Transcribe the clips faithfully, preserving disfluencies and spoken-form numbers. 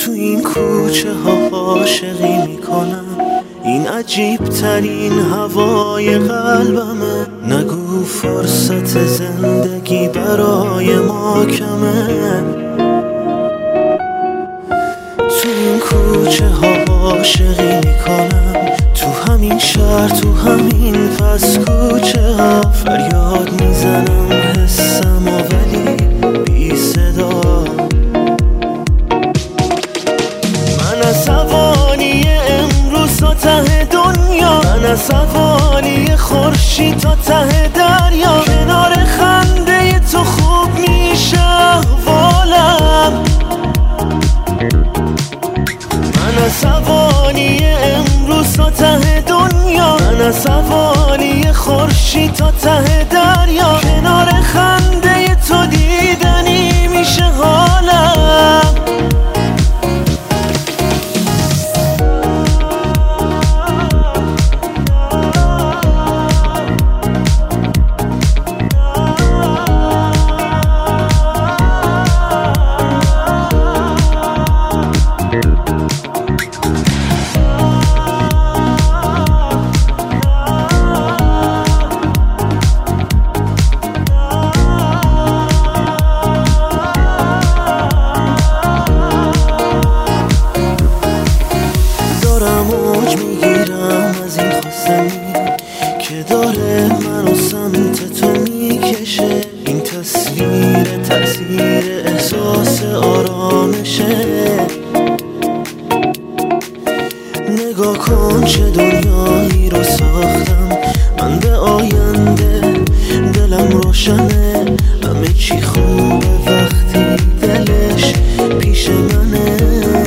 تو این کوچه ها عاشقی میکنم، این عجیب ترین هوای قلبمه. نگو فرصت زندگی برای ما کمه. تو این کوچه ها عاشقی میکنم، تو همین شهر، تو همین پس کوچه ها فریاد میزنم حسم و ولی بی صدا. من عصبانی امروز تا ته دنیا، من عصبانی خورشید تا ته دریا. کنار خنده تو خوب میشه احوالم. من عصبانی امروز تا ته دنیا، من عصبانی خورشید تا ته دریا. کنار خنده تو دیدنی میشه حالم. موج میگیرم از این خواستنی که داره منو سمت تو میکشه. این تصویر تأثیر احساس آرامشه. نگاه کن چه دنیایی رو ساختم من به آینده. دلم روشنه، همه چی خوبه وقتی دلش پیش منه.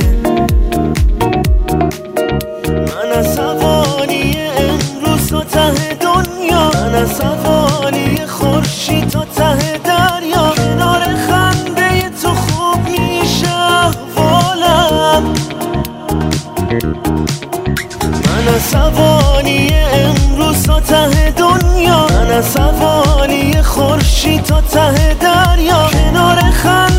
من عصبانی خورشید تا ته دریا. کنار خنده تو خوب میشه احوالم. من عصبانی امروز تا ته دنیا، من عصبانی خورشید تا ته دریا. کنار خنده